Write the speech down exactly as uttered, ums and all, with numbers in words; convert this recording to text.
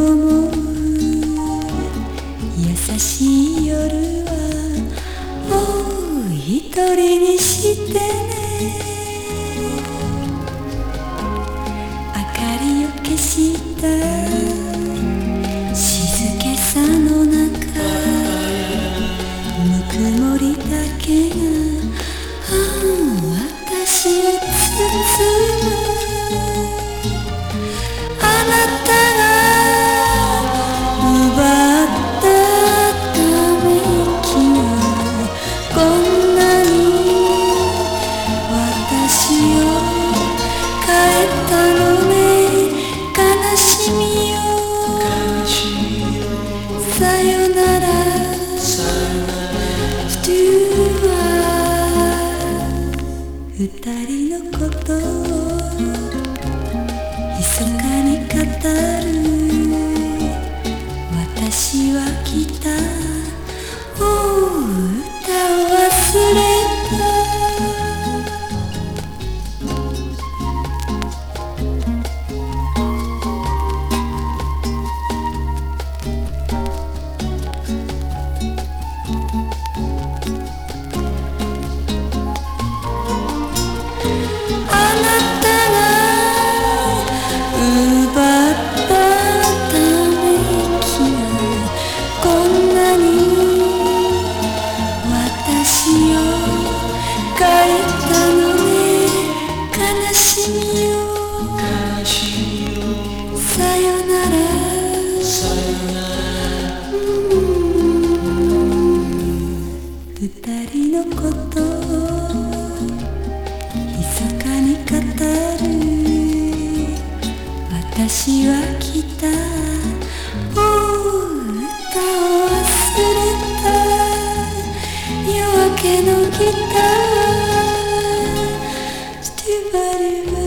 思う優しい夜はもう一人にしてね明かりを消した静けさの中ぬくもりだけが私を包むあなたが奪ったため息がこんなに私を変えたのね悲しみよさよなら二人のことを密かに語る私は来たお歌を忘れた二人のことを密かに語る私は来たお歌を忘れた夜明けのギターステュバル